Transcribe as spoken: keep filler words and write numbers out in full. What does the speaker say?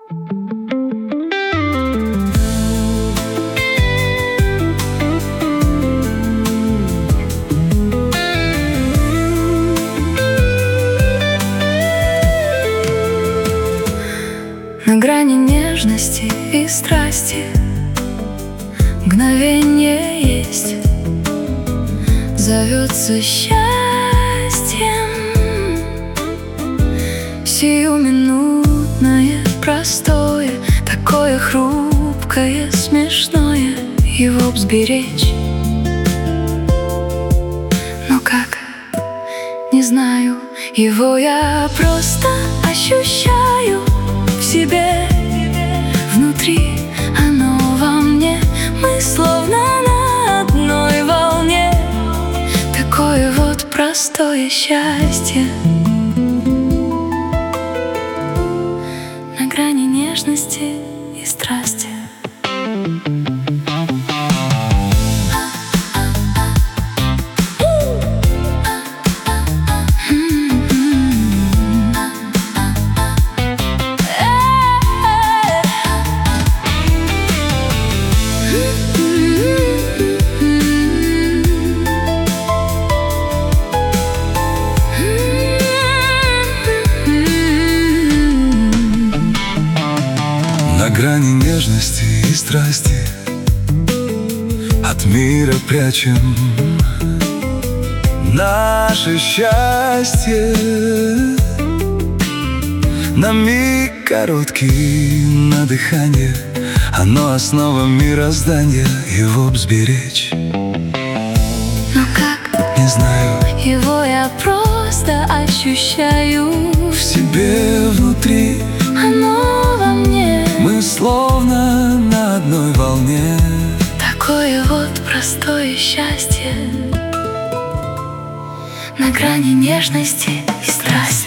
На грани нежности и страсти мгновенье есть, зовется счастьем. Сиюминутное, простое, такое хрупкое, смешное, его б сберечь. Но как? Не знаю, его я просто ощущаю в себе, внутри, оно во мне. Мы словно на одной волне. Такое вот простое счастье на грани нежности и страсти. На грани нежности и страсти от мира прячем наше счастье. На миг короткий, на дыхание, оно основа мироздания, его б сберечь. Но как? Не знаю, его я просто ощущаю в себе, внутри, оно во мне. Мы словно на одной волне. Такое вот простое счастье на грани нежности и страсти.